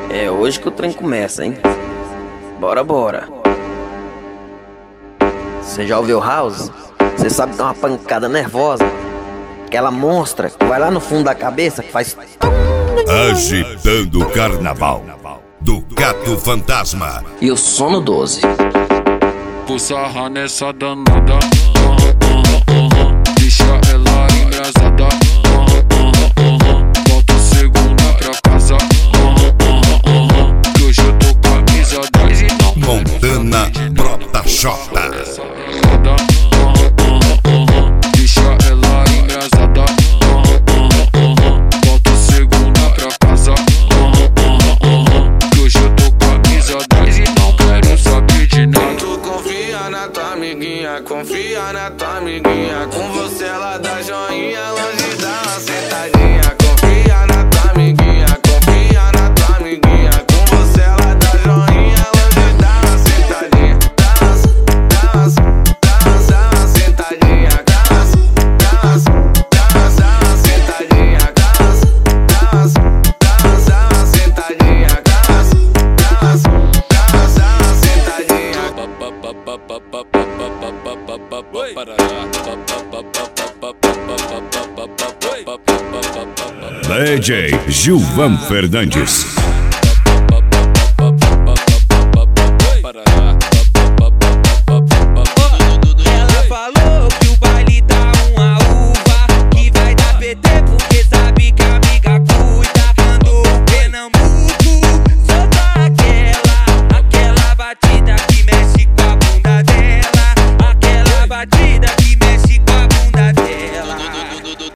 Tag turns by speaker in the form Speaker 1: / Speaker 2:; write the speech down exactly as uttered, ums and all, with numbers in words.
Speaker 1: É hoje que o trem começa, hein? Bora, bora. Você já ouviu House? Você sabe que é uma pancada nervosa. Aquela monstra que vai lá no fundo da cabeça que faz...
Speaker 2: Agitando o Carnaval do Gato Fantasma.
Speaker 1: E o sono doze.
Speaker 3: Vou sarrar nessa danada, uh, uh, uh, uh. Deixa ela embrasada, uh, uh, uh, uh. Volta segunda pra casa, uh, uh, uh, uh. Que hoje eu tô camisa dez e não
Speaker 2: Montana Brota Xota.
Speaker 3: Deixa ela embrasada, uh, uh, uh, uh. Volta segunda pra casa, uh, uh, uh, uh. Que hoje eu tô camisa dez e não quero saber de nada.
Speaker 4: Confia na tua amiguinha, confia na tua amiguinha. Com você ela dá joinha, longe dá uma sentadinha. Confia na tua amiguinha, confia na tua amiguinha. Com você ela dá joinha, longe dá uma sentadinha. Dá uma, dá uma, dá uma sentadinha. Dá uma, dá uma, dá uma sentadinha. Dá uma, dá uma, dá uma sentadinha. Dá uma, dá uma, dá uma sentadinha.
Speaker 2: D J Gilvan Fernandes.